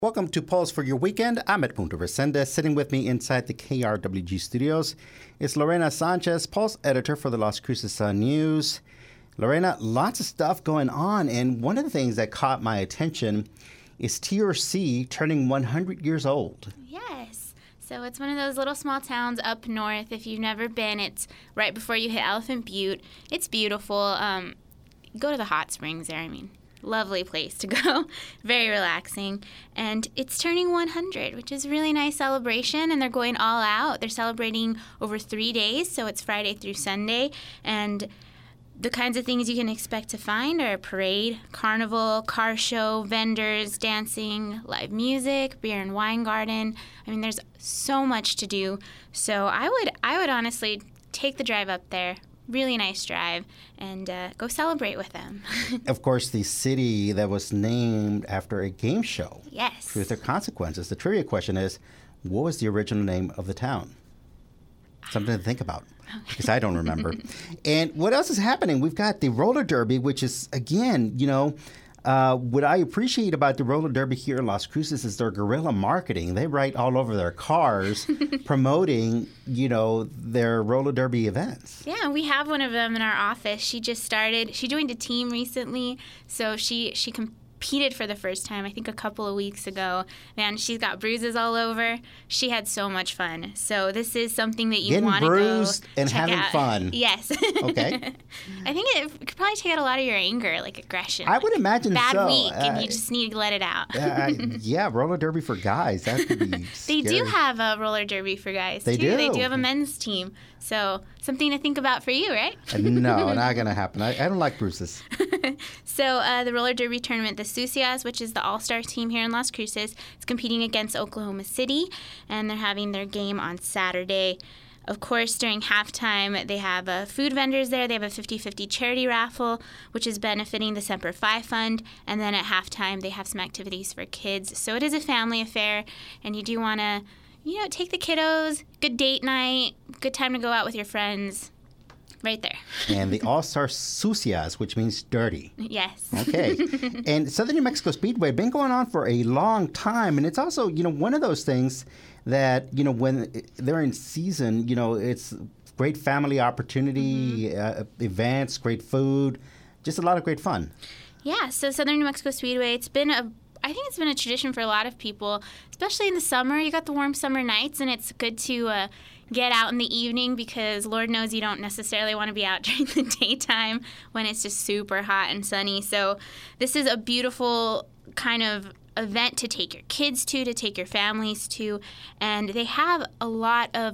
Welcome to Pulse for your weekend. I'm at Punta Resendez. Sitting with me inside the KRWG studios is Lorena Sanchez, Pulse editor for the Las Cruces Sun-News. Lorena, lots of stuff going on, and one of the things that caught my attention is TRC turning 100 years old. Yes. So it's one of those little small towns up north. If you've never been, it's right before you hit Elephant Butte. It's beautiful. Go to the hot springs there, lovely place to go. Very relaxing. And it's turning 100, which is a really nice celebration, and they're going all out. They're celebrating over 3 days, so it's Friday through Sunday. And the kinds of things you can expect to find are a parade, carnival, car show, vendors, dancing, live music, beer and wine garden. There's so much to do. So I would honestly take the drive up there. Really nice drive, and go celebrate with them. Of course, the city that was named after a game show. Yes. Truth or Consequences. The trivia question is, what was the original name of the town? Something to think about, because I don't remember. And what else is happening? We've got the roller derby, which is, again, what I appreciate about the roller derby here in Las Cruces is their guerrilla marketing. They write all over their cars promoting, their roller derby events. Yeah, we have one of them in our office. She just started. She joined a team recently, so she competed for the first time, I think a couple of weeks ago. Man, she's got bruises all over. She had so much fun. So this is something that you want to go bruised and check having out. fun. Yes. Okay. I think it could probably take out a lot of your anger, like aggression. I would imagine bad so. week, and you just need to let it out. Yeah, roller derby for guys. That could be scary. They do have a roller derby for guys, They too. do. They do have a men's team. So something to think about for you, right? No, not going to happen. I don't like bruises. So the roller derby tournament, the Sucias, which is the all-star team here in Las Cruces, is competing against Oklahoma City, and they're having their game on Saturday. Of course, during halftime, they have food vendors there. They have a 50-50 charity raffle, which is benefiting the Semper Fi Fund. And then at halftime, they have some activities for kids. So it is a family affair, and you do want to, take the kiddos, good date night, good time to go out with your friends. Right there. And the All-Star Sucias, which means dirty. Yes. Okay. And Southern New Mexico Speedway been going on for a long time. And it's also, one of those things that, when they're in season, it's great family opportunity, events, great food, just a lot of great fun. Yeah. So Southern New Mexico Speedway, I think it's been a tradition for a lot of people, especially in the summer. You got the warm summer nights, and it's good to get out in the evening because Lord knows you don't necessarily want to be out during the daytime when it's just super hot and sunny. So this is a beautiful kind of event to take your kids to take your families to, and they have a lot of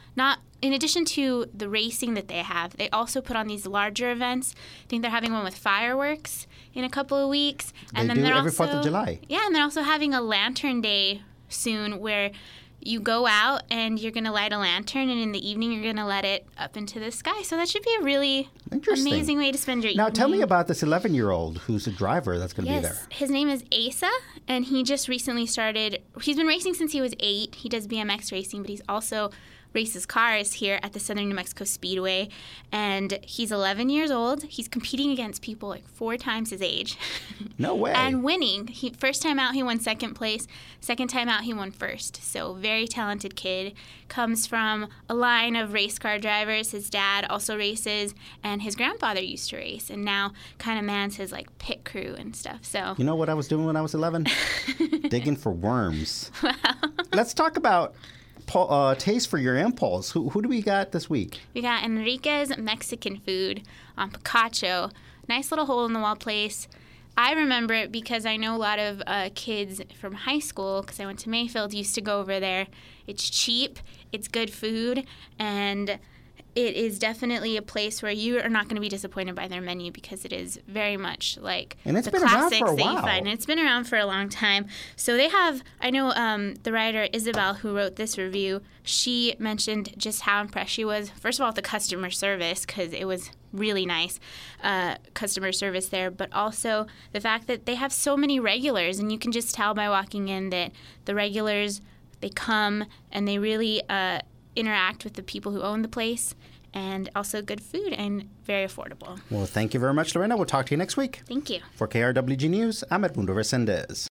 in addition to the racing that they have, they also put on these larger events. I think they're having one with fireworks in a couple of weeks. And then they're every 4th of July. Yeah, and they're also having a lantern day soon where you go out and you're going to light a lantern, and in the evening you're going to let it up into the sky. So that should be a really amazing way to spend your evening. Now tell me about this 11-year-old who's a driver that's going to be there. His name is Asa, and he just recently started. He's been racing since he was 8. He does BMX racing, but he's also races cars here at the Southern New Mexico Speedway, and he's 11 years old. He's competing against people like 4 times his age. No way. And winning. First time out, he won second place. Second time out, he won first. So very talented kid. Comes from a line of race car drivers. His dad also races, and his grandfather used to race, and now kind of mans his pit crew and stuff. So you know what I was doing when I was 11? Digging for worms. Wow. Let's talk about Taste for Your Impulse. Who do we got this week? We got Enrique's Mexican Food on Picacho. Nice little hole-in-the-wall place. I remember it because I know a lot of kids from high school, because I went to Mayfield, used to go over there. It's cheap, it's good food, and it is definitely a place where you are not going to be disappointed by their menu because it is very much like the classics that you find. And it's been around for a long time. So they have, I know the writer Isabel who wrote this review, she mentioned just how impressed she was. First of all, with the customer service, because it was really nice customer service there, but also the fact that they have so many regulars, and you can just tell by walking in that the regulars, they come and they really interact with the people who own the place, and also good food and very affordable. Well, thank you very much, Lorena. We'll talk to you next week. Thank you. For KRWG News, I'm Edmundo Resendez.